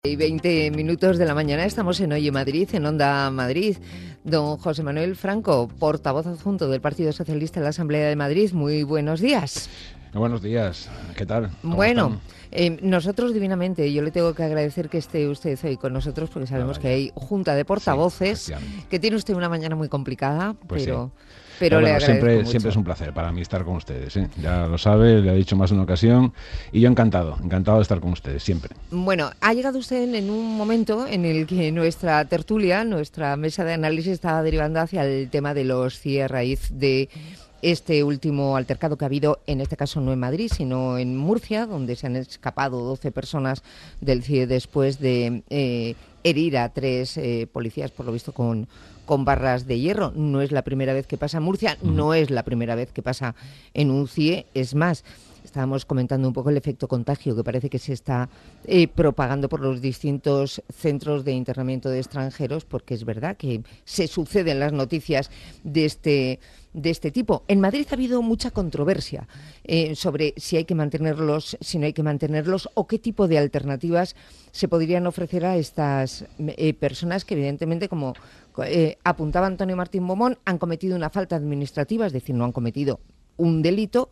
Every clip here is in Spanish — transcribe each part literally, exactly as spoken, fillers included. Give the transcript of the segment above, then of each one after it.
Y veinte minutos de la mañana estamos en Oye Madrid, en Onda Madrid. Don José Manuel Franco, portavoz adjunto del Partido Socialista en la Asamblea de Madrid. Muy buenos días. Buenos días, ¿qué tal? ¿Cómo bueno, eh, nosotros divinamente, yo le tengo que agradecer que esté usted hoy con nosotros porque sabemos ah, que hay junta de portavoces, sí, que tiene usted una mañana muy complicada, pues pero... Sí. Pero, pero bueno, le agradezco siempre, mucho. siempre es un placer para mí estar con ustedes, ¿eh? Ya lo sabe, le he dicho más de una ocasión y yo encantado, encantado de estar con ustedes, siempre. Bueno, ha llegado usted en un momento en el que nuestra tertulia, nuestra mesa de análisis estaba derivando hacia el tema de los C I E a raíz de este último altercado que ha habido, en este caso no en Madrid, sino en Murcia, donde se han escapado doce personas del C I E después de eh, herir a tres eh, policías, por lo visto con... con barras de hierro. No es la primera vez que pasa en Murcia, uh-huh. no es la primera vez que pasa en un C I E, es más, estábamos comentando un poco el efecto contagio que parece que se está eh, propagando por los distintos centros de internamiento de extranjeros, porque es verdad que se suceden las noticias de este de este tipo. En Madrid ha habido mucha controversia eh, sobre si hay que mantenerlos, si no hay que mantenerlos, o qué tipo de alternativas se podrían ofrecer a estas eh, personas que evidentemente, como eh, apuntaba Antonio Martín Bomón, han cometido una falta administrativa, es decir, no han cometido un delito,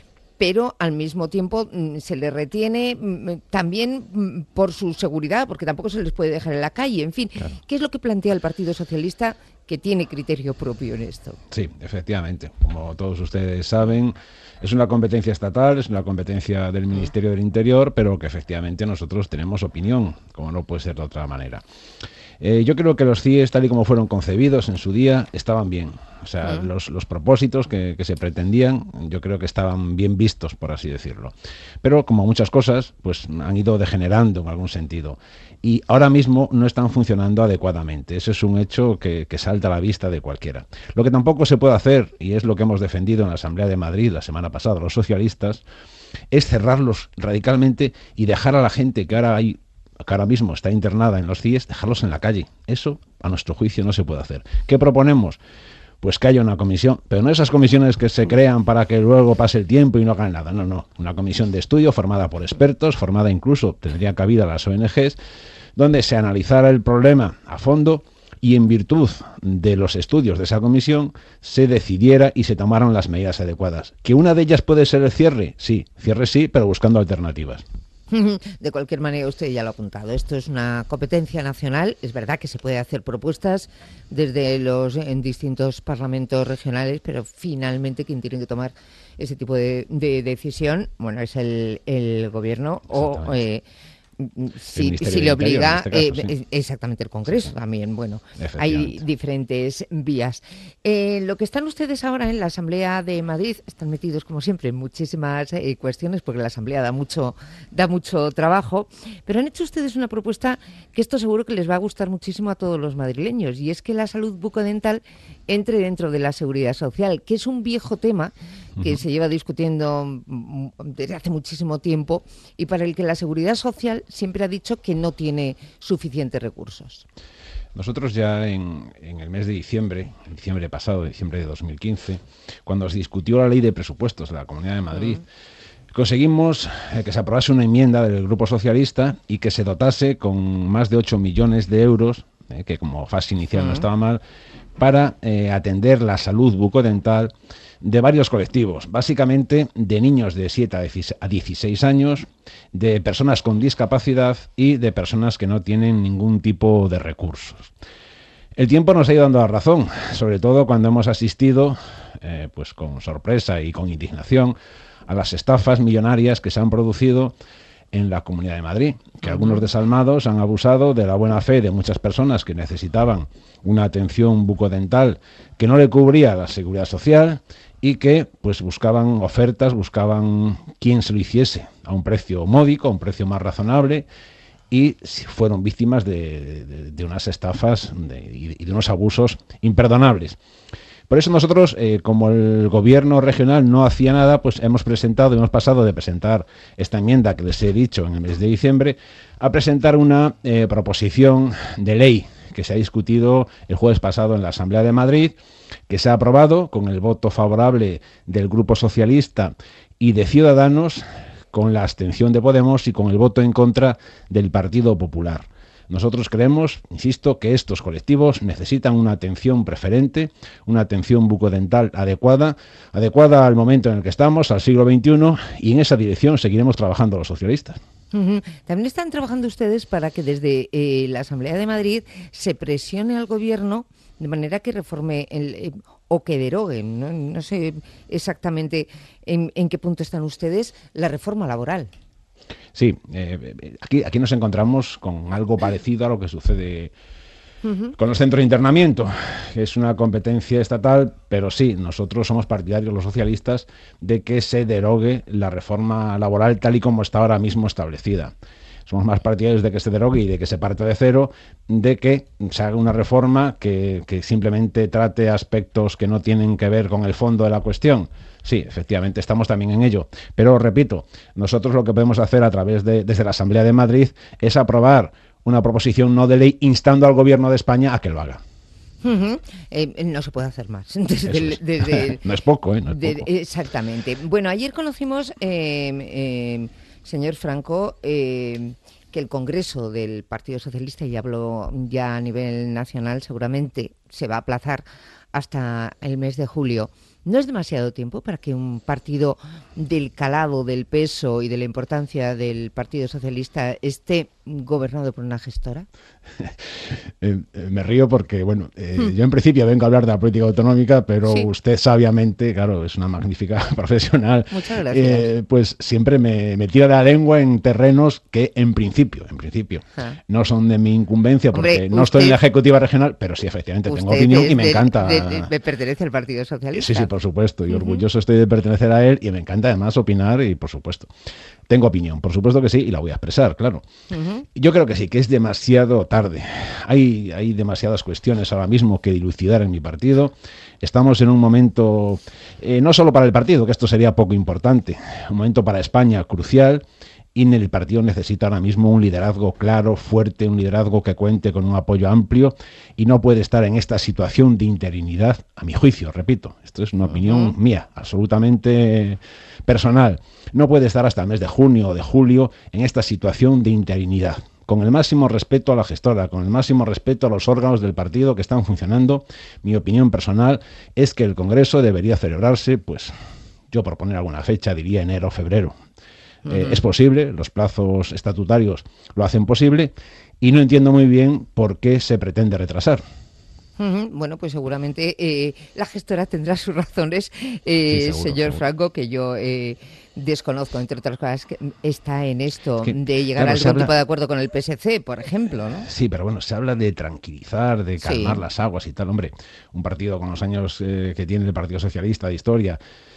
pero al mismo tiempo mm, se les retiene mm, también mm, por su seguridad, porque tampoco se les puede dejar en la calle. En fin, claro. ¿Qué es lo que plantea el Partido Socialista, que tiene criterio propio en esto? Sí, efectivamente. Como todos ustedes saben, es una competencia estatal, es una competencia del Ministerio del Interior, pero que efectivamente nosotros tenemos opinión, como no puede ser de otra manera. Eh, yo creo que los C I E, tal y como fueron concebidos en su día, estaban bien. O sea, uh-huh. los, los propósitos que, que se pretendían, yo creo que estaban bien vistos, por así decirlo. Pero, como muchas cosas, pues han ido degenerando en algún sentido. Y ahora mismo no están funcionando adecuadamente. Eso es un hecho que, que salta a la vista de cualquiera. Lo que tampoco se puede hacer, y es lo que hemos defendido en la Asamblea de Madrid la semana pasada, los socialistas, es cerrarlos radicalmente y dejar a la gente que ahora hay que ahora mismo está internada en los C I E, dejarlos en la calle. Eso, a nuestro juicio, no se puede hacer. ¿Qué proponemos? Pues que haya una comisión, pero no esas comisiones que se crean para que luego pase el tiempo y no hagan nada. No, no. Una comisión de estudio formada por expertos, formada incluso, tendría cabida las O N Ges, donde se analizara el problema a fondo y en virtud de los estudios de esa comisión se decidiera y se tomaran las medidas adecuadas. ¿Que una de ellas puede ser el cierre? Sí, cierre sí, pero buscando alternativas. De cualquier manera, usted ya lo ha apuntado, esto es una competencia nacional, es verdad que se puede hacer propuestas desde los en distintos parlamentos regionales, pero finalmente quien tiene que tomar ese tipo de, de decisión, bueno, es el, el gobierno o... Eh, Si, si le obliga, este caso, eh, sí. exactamente el Congreso sí, sí. también, bueno, hay diferentes vías. Eh, lo que están ustedes ahora en la Asamblea de Madrid, están metidos como siempre en muchísimas eh, cuestiones, porque la Asamblea da mucho, da mucho trabajo, pero han hecho ustedes una propuesta que esto seguro que les va a gustar muchísimo a todos los madrileños, y es que la salud bucodental entre dentro de la seguridad social, que es un viejo tema que uh-huh. se lleva discutiendo desde hace muchísimo tiempo y para el que la seguridad social siempre ha dicho que no tiene suficientes recursos. Nosotros ya en, en el mes de diciembre, en diciembre pasado, diciembre de dos mil quince, cuando se discutió la ley de presupuestos de la Comunidad de Madrid, uh-huh. conseguimos eh, que se aprobase una enmienda del Grupo Socialista y que se dotase con más de ocho millones de euros, eh, que como fase inicial uh-huh. no estaba mal, para eh, atender la salud bucodental de varios colectivos, básicamente de niños de siete a dieciséis años, de personas con discapacidad y de personas que no tienen ningún tipo de recursos. El tiempo nos ha ido dando la razón, sobre todo cuando hemos asistido, eh, pues con sorpresa y con indignación, a las estafas millonarias que se han producido en la Comunidad de Madrid, que uh-huh. algunos desalmados han abusado de la buena fe de muchas personas que necesitaban una atención bucodental que no le cubría la Seguridad Social y que pues buscaban ofertas, buscaban quien se lo hiciese a un precio módico, a un precio más razonable, y fueron víctimas de, de, de unas estafas de, y de unos abusos imperdonables. Por eso nosotros, eh, como el gobierno regional no hacía nada, pues hemos presentado, hemos pasado de presentar esta enmienda que les he dicho en el mes de diciembre, a presentar una eh, proposición de ley que se ha discutido el jueves pasado en la Asamblea de Madrid, que se ha aprobado con el voto favorable del Grupo Socialista y de Ciudadanos, con la abstención de Podemos y con el voto en contra del Partido Popular. Nosotros creemos, insisto, que estos colectivos necesitan una atención preferente, una atención bucodental adecuada, adecuada al momento en el que estamos, al siglo veintiuno, y en esa dirección seguiremos trabajando los socialistas. Uh-huh. También están trabajando ustedes para que desde eh, la Asamblea de Madrid se presione al Gobierno de manera que reforme el, eh, o que deroguen, ¿no? No sé exactamente en, en qué punto están ustedes, la reforma laboral. Sí, eh, aquí, aquí nos encontramos con algo parecido a lo que sucede uh-huh. con los centros de internamiento, que es una competencia estatal, pero sí, nosotros somos partidarios, los socialistas, de que se derogue la reforma laboral tal y como está ahora mismo establecida. Somos más partidarios de que se derogue y de que se parte de cero, de que se haga una reforma que, que simplemente trate aspectos que no tienen que ver con el fondo de la cuestión. Sí, efectivamente, estamos también en ello. Pero, repito, nosotros lo que podemos hacer a través de desde la Asamblea de Madrid es aprobar una proposición no de ley instando al Gobierno de España a que lo haga. Uh-huh. Eh, no se puede hacer más. Desde, es. desde, no es poco, ¿eh? No es de, poco. Exactamente. Bueno, ayer conocimos, eh, eh, señor Franco, eh, que el Congreso del Partido Socialista, y hablo ya a nivel nacional, seguramente se va a aplazar hasta el mes de julio. ¿No es demasiado tiempo para que un partido del calado, del peso y de la importancia del Partido Socialista esté gobernado por una gestora? eh, eh, me río porque, bueno, eh, hmm. yo en principio vengo a hablar de la política autonómica, pero sí. usted sabiamente, claro, es una magnífica profesional. Muchas gracias. Eh, pues siempre me, me tira la lengua en terrenos que en principio, en principio, ah. no son de mi incumbencia, porque Hombre, no usted, estoy en la ejecutiva regional, pero sí, efectivamente, tengo opinión y me de, encanta. De, de, de pertenece al Partido Socialista. Sí, sí, por supuesto, y uh-huh. orgulloso estoy de pertenecer a él y me encanta además opinar y, por supuesto, tengo opinión, por supuesto que sí, y la voy a expresar, claro. Uh-huh. Yo creo que sí, que es demasiado tarde. Hay, hay demasiadas cuestiones ahora mismo que dilucidar en mi partido. Estamos en un momento, eh, no solo para el partido, que esto sería poco importante, un momento para España crucial, y el partido necesita ahora mismo un liderazgo claro, fuerte, un liderazgo que cuente con un apoyo amplio y no puede estar en esta situación de interinidad, a mi juicio, repito, esto es una opinión uh-huh. mía, absolutamente personal, no puede estar hasta el mes de junio o de julio en esta situación de interinidad. Con el máximo respeto a la gestora, con el máximo respeto a los órganos del partido que están funcionando, mi opinión personal es que el Congreso debería celebrarse, pues yo por poner alguna fecha diría enero o febrero. Uh-huh. Eh, es posible, los plazos estatutarios lo hacen posible y no entiendo muy bien por qué se pretende retrasar. Uh-huh. Bueno, pues seguramente eh, la gestora tendrá sus razones, eh, sí, seguro, señor seguro. Franco, que yo eh, desconozco, entre otras cosas, que está en esto es que, de llegar claro, a algún habla... tipo de acuerdo con el P S C, por ejemplo, ¿no? Sí, pero bueno, se habla de tranquilizar, de calmar sí. las aguas y tal. Hombre, un partido con los años eh, que tiene el Partido Socialista de historia,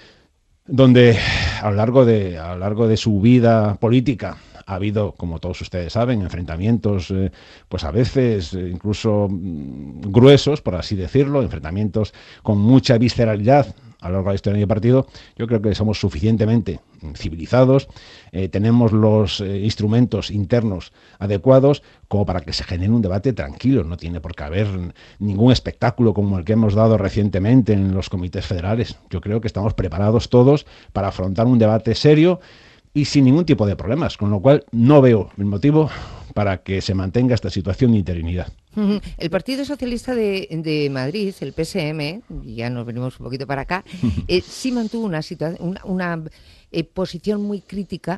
donde a lo largo de a lo largo de su vida política ha habido, como todos ustedes saben, enfrentamientos, eh, pues a veces eh, incluso mm, gruesos, por así decirlo, enfrentamientos con mucha visceralidad a lo largo de la historia del partido. Yo creo que somos suficientemente civilizados, eh, tenemos los eh, instrumentos internos adecuados como para que se genere un debate tranquilo. No tiene por qué haber ningún espectáculo como el que hemos dado recientemente en los comités federales. Yo creo que estamos preparados todos para afrontar un debate serio y sin ningún tipo de problemas, con lo cual no veo el motivo para que se mantenga esta situación de interinidad. Uh-huh. El Partido Socialista de, de Madrid, el P S M, y ya nos venimos un poquito para acá, eh, sí mantuvo una, situa- una, una eh, posición muy crítica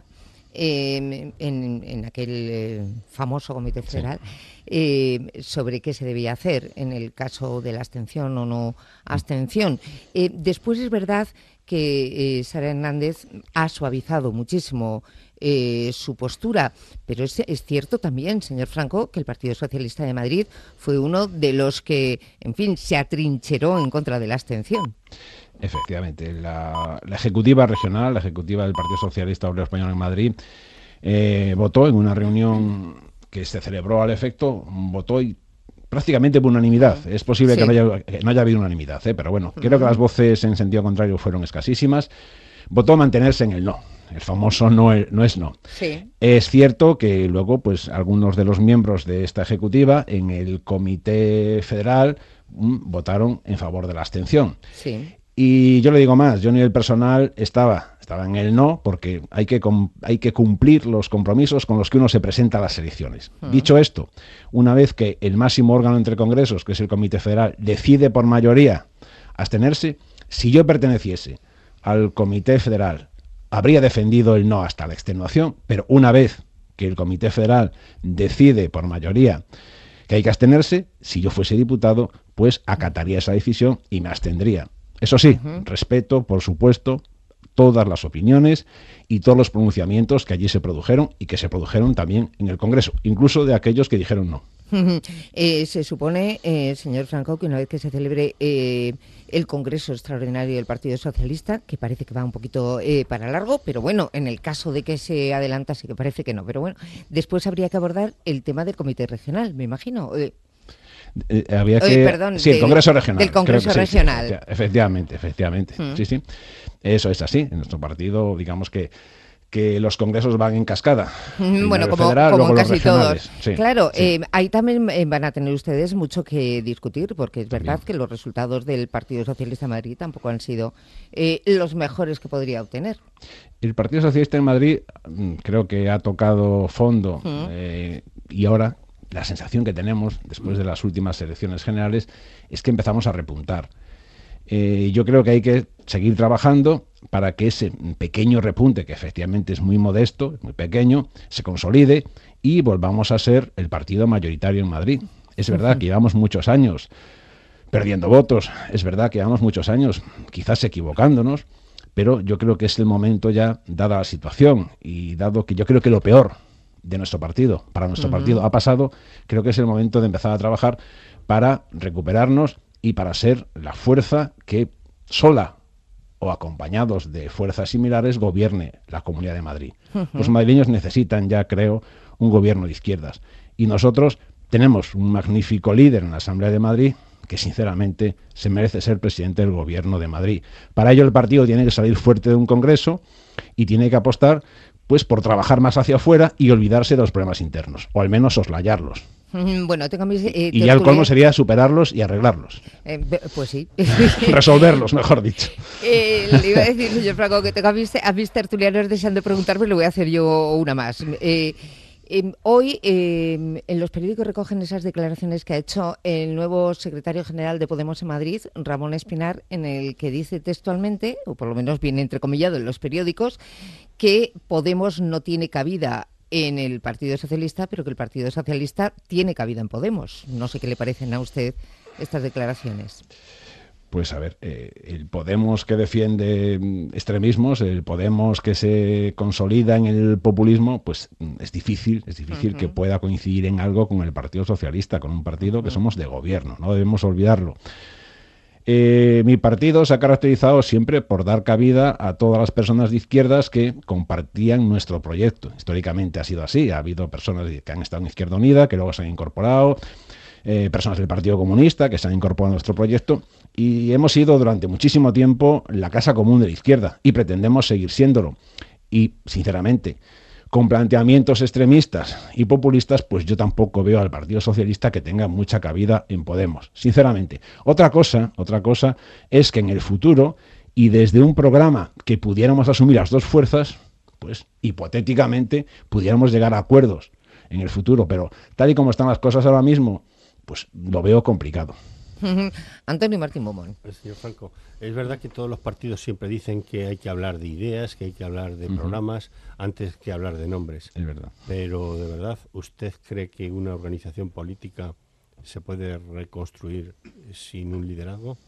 eh, en, en aquel eh, famoso comité federal sí. eh, sobre qué se debía hacer en el caso de la abstención o no abstención. Eh, después es verdad que eh, Sara Hernández ha suavizado muchísimo eh, su postura, pero es, es cierto también, señor Franco, que el Partido Socialista de Madrid fue uno de los que, en fin, se atrincheró en contra de la abstención. Efectivamente, la, la ejecutiva regional, la ejecutiva del Partido Socialista Obrero Español en Madrid, eh, votó en una reunión que se celebró al efecto, votó y prácticamente por unanimidad. Es posible sí. que, no haya, que no haya habido unanimidad, ¿eh? Pero bueno, uh-huh. creo que las voces en sentido contrario fueron escasísimas. Votó mantenerse en el no. El famoso no es no. Es no. Sí. Es cierto que luego, pues, algunos de los miembros de esta ejecutiva en el Comité Federal mm, votaron en favor de la abstención. Sí. Y yo le digo más, yo a nivel personal estaba Estaba en el no porque hay que, hay que cumplir los compromisos con los que uno se presenta a las elecciones. Uh-huh. Dicho esto, una vez que el máximo órgano entre congresos, que es el Comité Federal, decide por mayoría abstenerse, si yo perteneciese al Comité Federal, habría defendido el no hasta la extenuación, pero una vez que el Comité Federal decide por mayoría que hay que abstenerse, si yo fuese diputado, pues acataría esa decisión y me abstendría. Eso sí, uh-huh. respeto, por supuesto, todas las opiniones y todos los pronunciamientos que allí se produjeron y que se produjeron también en el Congreso, incluso de aquellos que dijeron no. Eh, se supone, eh, señor Franco, que una vez que se celebre eh, el Congreso Extraordinario del Partido Socialista, que parece que va un poquito eh, para largo, pero bueno, en el caso de que se adelantase, que parece que no, pero bueno, después habría que abordar el tema del Comité Regional, me imagino. Eh, Eh, había que... Eh, perdón, sí, el Congreso Regional. Del Congreso sí, Regional. Sí, efectivamente, efectivamente. Mm. Sí, sí. Eso es así. En nuestro partido, digamos que que los congresos van en cascada. Bueno, como, federal, como luego casi todos. Sí, claro, sí. Eh, ahí también eh, van a tener ustedes mucho que discutir, porque es verdad Bien. que los resultados del Partido Socialista de Madrid tampoco han sido eh, los mejores que podría obtener. El Partido Socialista en Madrid creo que ha tocado fondo mm. eh, y ahora la sensación que tenemos después de las últimas elecciones generales es que empezamos a repuntar. Eh, yo creo que hay que seguir trabajando para que ese pequeño repunte, que efectivamente es muy modesto, muy pequeño, se consolide y volvamos a ser el partido mayoritario en Madrid. Es verdad uh-huh. que llevamos muchos años perdiendo votos, es verdad que llevamos muchos años quizás equivocándonos, pero yo creo que es el momento ya, dada la situación y dado que yo creo que lo peor de nuestro partido, para nuestro uh-huh. partido ha pasado, creo que es el momento de empezar a trabajar para recuperarnos y para ser la fuerza que sola o acompañados de fuerzas similares gobierne la Comunidad de Madrid. Uh-huh. Los madrileños necesitan ya, creo, un gobierno de izquierdas. Y nosotros tenemos un magnífico líder en la Asamblea de Madrid que, sinceramente, se merece ser presidente del Gobierno de Madrid. Para ello, el partido tiene que salir fuerte de un congreso y tiene que apostar pues por trabajar más hacia afuera y olvidarse de los problemas internos, o al menos soslayarlos. Bueno, tengo mis, eh, y ya el colmo sería superarlos y arreglarlos. Eh, pues sí. Resolverlos, mejor dicho. Eh, le iba a decir, señor Franco, que tengo a mis, a mis tertulianos deseando preguntarme, le voy a hacer yo una más. Eh, eh, hoy eh, en los periódicos recogen esas declaraciones que ha hecho el nuevo secretario general de Podemos en Madrid, Ramón Espinar, en el que dice textualmente, o por lo menos viene entrecomillado en los periódicos, que Podemos no tiene cabida en el Partido Socialista, pero que el Partido Socialista tiene cabida en Podemos. No sé qué le parecen a usted estas declaraciones. Pues a ver, eh, el Podemos que defiende extremismos, el Podemos que se consolida en el populismo, pues es difícil, es difícil uh-huh. que pueda coincidir en algo con el Partido Socialista, con un partido uh-huh. que somos de gobierno, no debemos olvidarlo. Eh, mi partido se ha caracterizado siempre por dar cabida a todas las personas de izquierdas que compartían nuestro proyecto. Históricamente ha sido así, ha habido personas que han estado en Izquierda Unida, que luego se han incorporado, eh, personas del Partido Comunista que se han incorporado a nuestro proyecto, y hemos sido durante muchísimo tiempo la casa común de la izquierda y pretendemos seguir siéndolo. Y, sinceramente, con planteamientos extremistas y populistas, pues yo tampoco veo al Partido Socialista que tenga mucha cabida en Podemos, sinceramente. Otra cosa, otra cosa es que en el futuro, y desde un programa que pudiéramos asumir las dos fuerzas, pues hipotéticamente pudiéramos llegar a acuerdos en el futuro, pero tal y como están las cosas ahora mismo, pues lo veo complicado. Antonio Martín Momón. Señor Franco, es verdad que todos los partidos siempre dicen que hay que hablar de ideas, que hay que hablar de uh-huh. programas antes que hablar de nombres. Es verdad. Pero, de verdad, ¿usted cree que una organización política se puede reconstruir sin un liderazgo?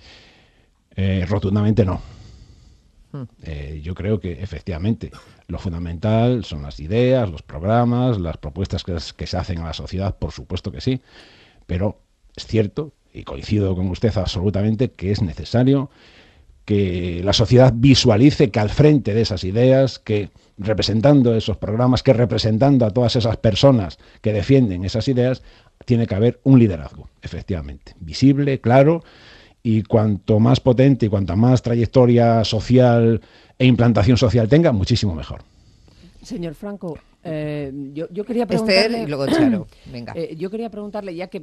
Eh, rotundamente no. Uh-huh. Eh, yo creo que, efectivamente, lo fundamental son las ideas, los programas, las propuestas que, que se hacen a la sociedad, por supuesto que sí, pero es cierto, y coincido con usted absolutamente, que es necesario que la sociedad visualice que al frente de esas ideas, que representando esos programas, que representando a todas esas personas que defienden esas ideas, tiene que haber un liderazgo, efectivamente, visible, claro, y cuanto más potente y cuanta más trayectoria social e implantación social tenga, muchísimo mejor. Señor Franco, eh, yo, yo quería preguntarle... Esther y luego Charo, venga. Eh, yo quería preguntarle, ya que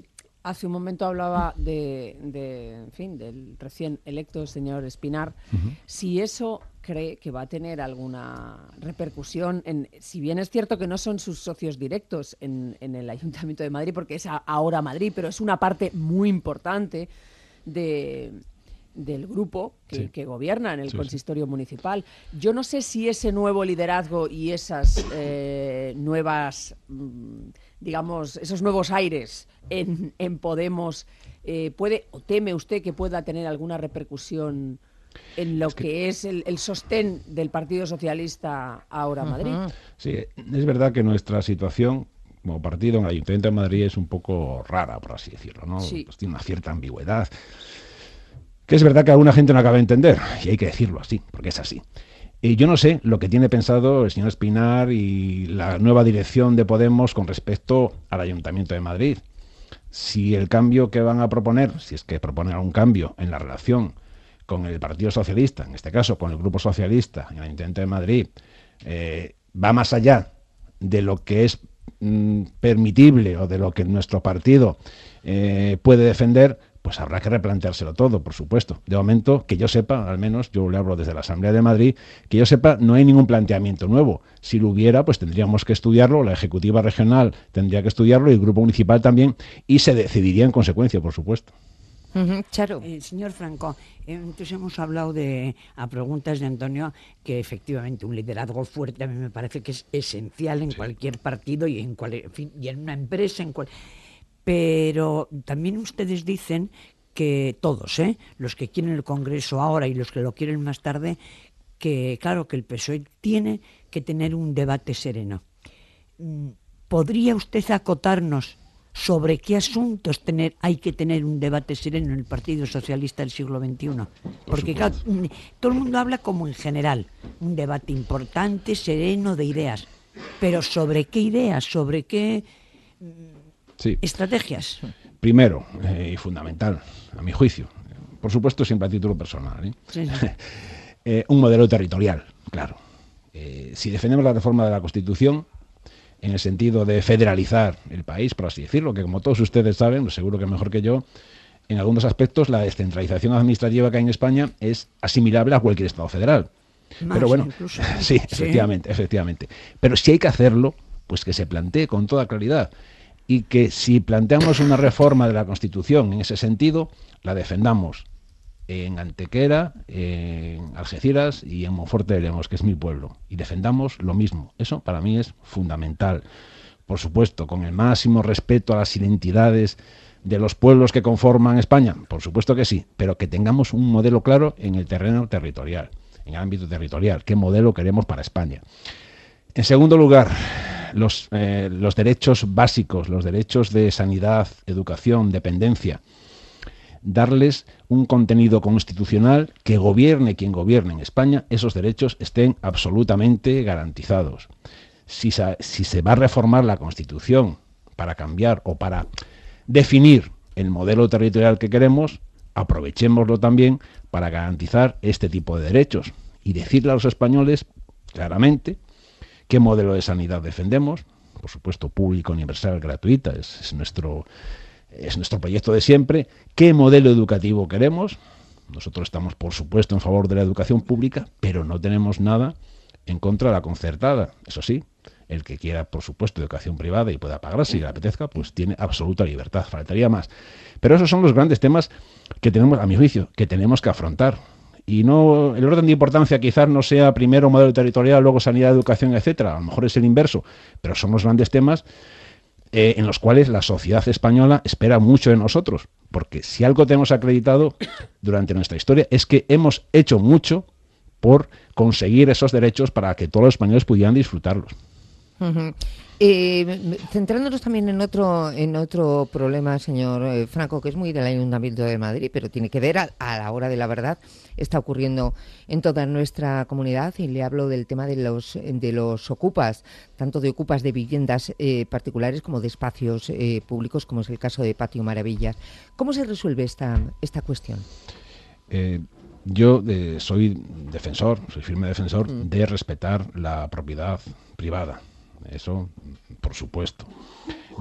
Hace un momento hablaba de, de, en fin, del recién electo señor Espinar. Uh-huh. Si eso cree que va a tener alguna repercusión, en, si bien es cierto que no son sus socios directos en, en el Ayuntamiento de Madrid, porque es a, ahora Madrid, pero es una parte muy importante de, del grupo que, sí. que gobierna en el sí, consistorio sí. municipal. Yo no sé si ese nuevo liderazgo y esas eh, nuevas, digamos, esos nuevos aires en, en Podemos, eh, puede o teme usted que pueda tener alguna repercusión en lo es que, que es el, el sostén del Partido Socialista ahora Madrid. Sí, es verdad que nuestra situación como partido en el Ayuntamiento de Madrid es un poco rara, por así decirlo, ¿no? Sí. Pues tiene una cierta ambigüedad, que es verdad que alguna gente no acaba de entender, y hay que decirlo así, porque es así. Y yo no sé lo que tiene pensado el señor Espinar y la nueva dirección de Podemos con respecto al Ayuntamiento de Madrid. Si el cambio que van a proponer, si es que proponen algún cambio en la relación con el Partido Socialista, en este caso con el Grupo Socialista en el Ayuntamiento de Madrid, eh, va más allá de lo que es mm, permitible o de lo que nuestro partido eh, puede defender, pues habrá que replanteárselo todo, por supuesto. De momento, que yo sepa, al menos yo le hablo desde la Asamblea de Madrid, que yo sepa, no hay ningún planteamiento nuevo. Si lo hubiera, pues tendríamos que estudiarlo, la Ejecutiva Regional tendría que estudiarlo y el Grupo Municipal también, y se decidiría en consecuencia, por supuesto. Uh-huh, Charo. Eh, señor Franco, eh, entonces hemos hablado de, a preguntas de Antonio, que efectivamente un liderazgo fuerte a mí me parece que es esencial en sí. cualquier partido y en, cual, en fin, y en una empresa, en cual... Pero también ustedes dicen que todos, ¿eh? los que quieren el Congreso ahora y los que lo quieren más tarde, que claro que el P S O E tiene que tener un debate sereno. ¿Podría usted acotarnos sobre qué asuntos tener hay que tener un debate sereno en el Partido Socialista del siglo veintiuno? Porque claro, todo el mundo habla como en general, un debate importante, sereno, de ideas. Pero ¿sobre qué ideas? ¿Sobre qué sí. estrategias? Primero, eh, y fundamental, a mi juicio, por supuesto siempre a título personal, ¿eh? Sí, sí. eh, un modelo territorial, claro. Eh, si defendemos la reforma de la Constitución, en el sentido de federalizar el país, por así decirlo, que como todos ustedes saben, seguro que mejor que yo, en algunos aspectos la descentralización administrativa que hay en España es asimilable a cualquier Estado federal. Más Pero bueno, incluso. sí, sí, efectivamente, efectivamente. Pero si hay que hacerlo, pues que se plantee con toda claridad. Y que si planteamos una reforma de la Constitución en ese sentido, la defendamos en Antequera, en Algeciras y en Monforte de Lemos, que es mi pueblo, y defendamos lo mismo. Eso para mí es fundamental. Por supuesto, con el máximo respeto a las identidades de los pueblos que conforman España, por supuesto que sí, pero que tengamos un modelo claro en el terreno territorial, en el ámbito territorial, qué modelo queremos para España. En segundo lugar, los, eh, los derechos básicos, los derechos de sanidad, educación, dependencia, darles un contenido constitucional que gobierne quien gobierne en España, esos derechos estén absolutamente garantizados. Si se, si se va a reformar la Constitución para cambiar o para definir el modelo territorial que queremos, aprovechémoslo también para garantizar este tipo de derechos y decirle a los españoles claramente qué modelo de sanidad defendemos, por supuesto público, universal, gratuita, es, es nuestro... Es nuestro proyecto de siempre. ¿Qué modelo educativo queremos? Nosotros estamos, por supuesto, en favor de la educación pública, pero no tenemos nada en contra de la concertada. Eso sí, el que quiera, por supuesto, educación privada y pueda pagar si le apetezca, pues tiene absoluta libertad. Faltaría más. Pero esos son los grandes temas que tenemos, a mi juicio, que tenemos que afrontar. Y no, el orden de importancia quizás no sea primero modelo territorial, luego sanidad, educación, etcétera. A lo mejor es el inverso, pero son los grandes temas Eh, en los cuales la sociedad española espera mucho de nosotros, porque si algo tenemos acreditado durante nuestra historia es que hemos hecho mucho por conseguir esos derechos para que todos los españoles pudieran disfrutarlos. Uh-huh. Eh, centrándonos también en otro en otro problema, señor eh, Franco, que es muy del Ayuntamiento de Madrid, pero tiene que ver a, a la hora de la verdad, está ocurriendo en toda nuestra comunidad, y le hablo del tema de los de los ocupas, tanto de ocupas de viviendas eh, particulares como de espacios eh, públicos, como es el caso de Patio Maravillas. ¿Cómo se resuelve esta, esta cuestión? Eh, yo eh, soy defensor, soy firme defensor mm. de respetar la propiedad privada. Eso, por supuesto. Luego,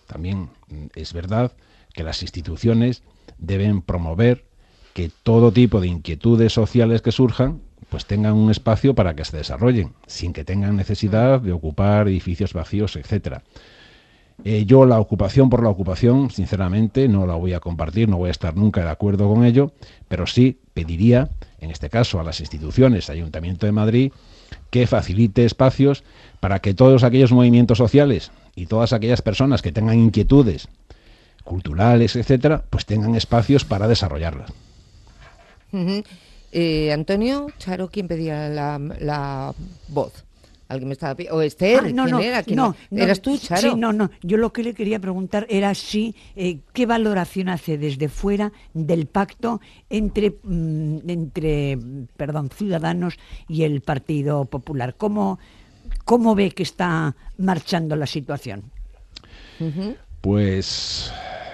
también es verdad que las instituciones deben promover que todo tipo de inquietudes sociales que surjan pues tengan un espacio para que se desarrollen, sin que tengan necesidad de ocupar edificios vacíos, etcétera. Eh, yo la ocupación por la ocupación, sinceramente, no la voy a compartir, no voy a estar nunca de acuerdo con ello, pero sí pediría, en este caso a las instituciones, Ayuntamiento de Madrid, que facilite espacios para que todos aquellos movimientos sociales y todas aquellas personas que tengan inquietudes culturales, etcétera, pues tengan espacios para desarrollarlas. Uh-huh. eh, Antonio, Charo, ¿quién pedía la, la voz? ¿Alguien me estaba pidiendo? ¿O Esther? Ah, no, ¿Quién no, era? ¿Quién no, era? ¿Eras no, tú, Charo? Sí, no, no. Yo lo que le quería preguntar era si, eh, ¿qué valoración hace desde fuera del pacto entre, mm, entre, perdón, Ciudadanos y el Partido Popular? ¿Cómo, cómo ve que está marchando la situación? Uh-huh. Pues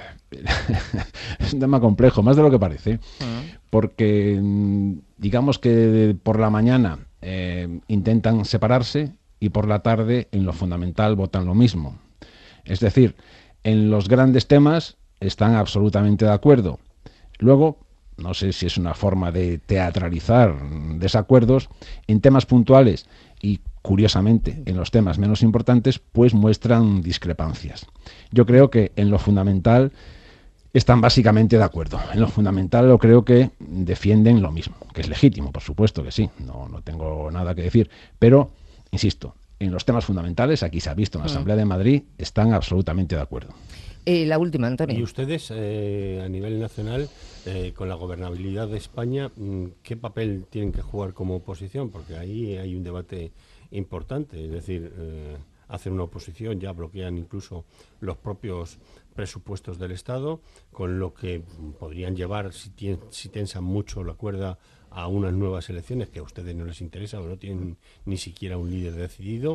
es un tema complejo, más de lo que parece, uh-huh. porque digamos que por la mañana eh, intentan separarse y por la tarde en lo fundamental votan lo mismo. Es decir, en los grandes temas están absolutamente de acuerdo. Luego, no sé si es una forma de teatralizar desacuerdos, en temas puntuales y curiosamente en los temas menos importantes, pues muestran discrepancias. Yo creo que en lo fundamental están básicamente de acuerdo. En lo fundamental yo creo que defienden lo mismo, que es legítimo, por supuesto que sí, no, no tengo nada que decir, pero, insisto, en los temas fundamentales, aquí se ha visto en la Asamblea de Madrid, están absolutamente de acuerdo. Eh, la última, Antonio. Y ustedes, eh, a nivel nacional, eh, con la gobernabilidad de España, ¿qué papel tienen que jugar como oposición? Porque ahí hay un debate importante, es decir, eh, hacen una oposición, ya bloquean incluso los propios presupuestos del Estado, con lo que podrían llevar, si, tien, si tensan mucho la cuerda, a unas nuevas elecciones que a ustedes no les interesa o no tienen ni siquiera un líder decidido,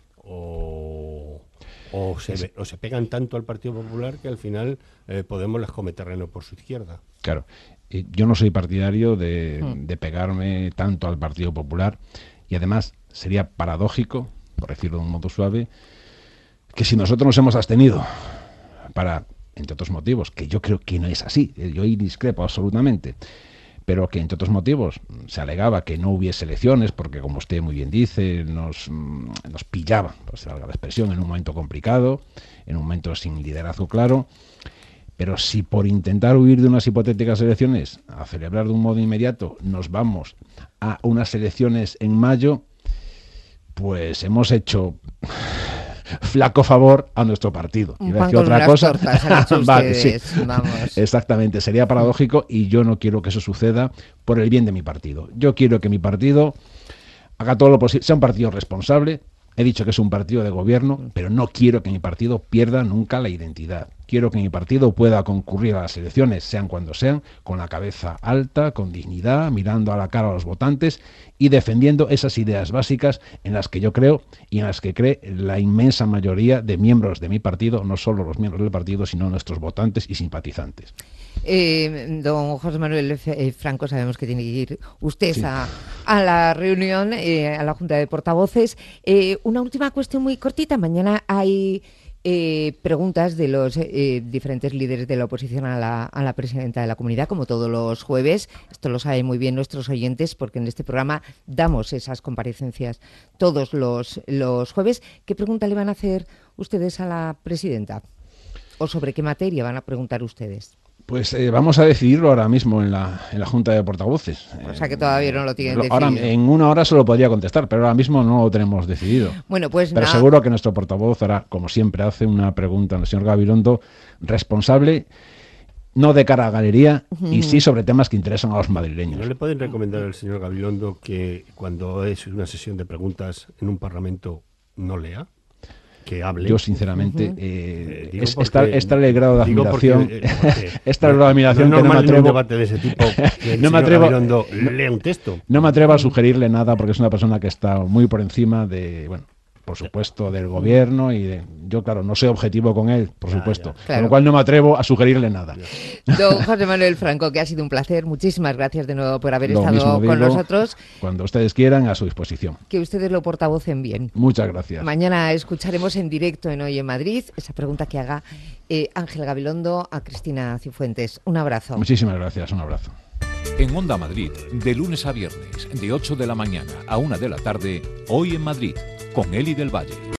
o, o, se, o se pegan tanto al Partido Popular que al final eh, Podemos les come terreno por su izquierda. Claro, eh, yo no soy partidario de, hmm. de pegarme tanto al Partido Popular, y además sería paradójico, por decirlo de un modo suave, que si nosotros nos hemos abstenido para, entre otros motivos, que yo creo que no es así, yo ahí discrepo absolutamente, pero que entre otros motivos se alegaba que no hubiese elecciones porque, como usted muy bien dice, nos, nos pillaba, por si valga la expresión, en un momento complicado, en un momento sin liderazgo claro, pero si por intentar huir de unas hipotéticas elecciones a celebrar de un modo inmediato nos vamos a unas elecciones en mayo, pues hemos hecho flaco favor a nuestro partido. Un pan con otra unas cosa. Tortas han hecho vale, ustedes, sí. Vamos. Exactamente, sería paradójico y yo no quiero que eso suceda por el bien de mi partido. Yo quiero que mi partido haga todo lo posible, sea un partido responsable. He dicho que es un partido de gobierno, pero no quiero que mi partido pierda nunca la identidad. Quiero que mi partido pueda concurrir a las elecciones, sean cuando sean, con la cabeza alta, con dignidad, mirando a la cara a los votantes y defendiendo esas ideas básicas en las que yo creo y en las que cree la inmensa mayoría de miembros de mi partido, no solo los miembros del partido, sino nuestros votantes y simpatizantes. Eh, don José Manuel eh, Franco, sabemos que tiene que ir usted sí. a, a la reunión, eh, a la Junta de Portavoces. Eh, una última cuestión muy cortita. Mañana hay eh, preguntas de los eh, diferentes líderes de la oposición a la, a la presidenta de la Comunidad, como todos los jueves. Esto lo saben muy bien nuestros oyentes, porque en este programa damos esas comparecencias todos los, los jueves. ¿Qué pregunta le van a hacer ustedes a la presidenta? ¿O sobre qué materia van a preguntar ustedes? Pues eh, vamos a decidirlo ahora mismo en la, en la Junta de Portavoces. O sea que todavía no lo tienen decidido. Ahora, en una hora se lo podría contestar, pero ahora mismo no lo tenemos decidido. Bueno, pues Pero nada. seguro que nuestro portavoz hará, como siempre hace, una pregunta al señor Gabilondo responsable, no de cara a galería, uh-huh. y sí sobre temas que interesan a los madrileños. ¿No le pueden recomendar al señor Gabilondo que cuando es una sesión de preguntas en un parlamento no lea? Que hable. Yo sinceramente uh-huh. eh, eh, es, porque, está, está el grado de admiración porque, eh, porque, está el grado de admiración no, que no me atrevo un debate de ese tipo que no me atrevo lea un texto no me atrevo a sugerirle nada porque es una persona que está muy por encima de bueno por supuesto, del gobierno y de, yo, claro, no soy objetivo con él, por Ya, supuesto, ya. Claro. con lo cual no me atrevo a sugerirle nada. Don José Manuel Franco, que ha sido un placer. Muchísimas gracias de nuevo por haber Lo estado mismo con digo, nosotros. Cuando ustedes quieran, a su disposición. Que ustedes lo portavocen bien. Muchas gracias. Mañana escucharemos en directo en Hoy en Madrid esa pregunta que haga eh, Ángel Gabilondo a Cristina Cifuentes. Un abrazo. Muchísimas gracias, un abrazo. En Onda Madrid, de lunes a viernes, de ocho de la mañana a una de la tarde, Hoy en Madrid, con Eli del Valle.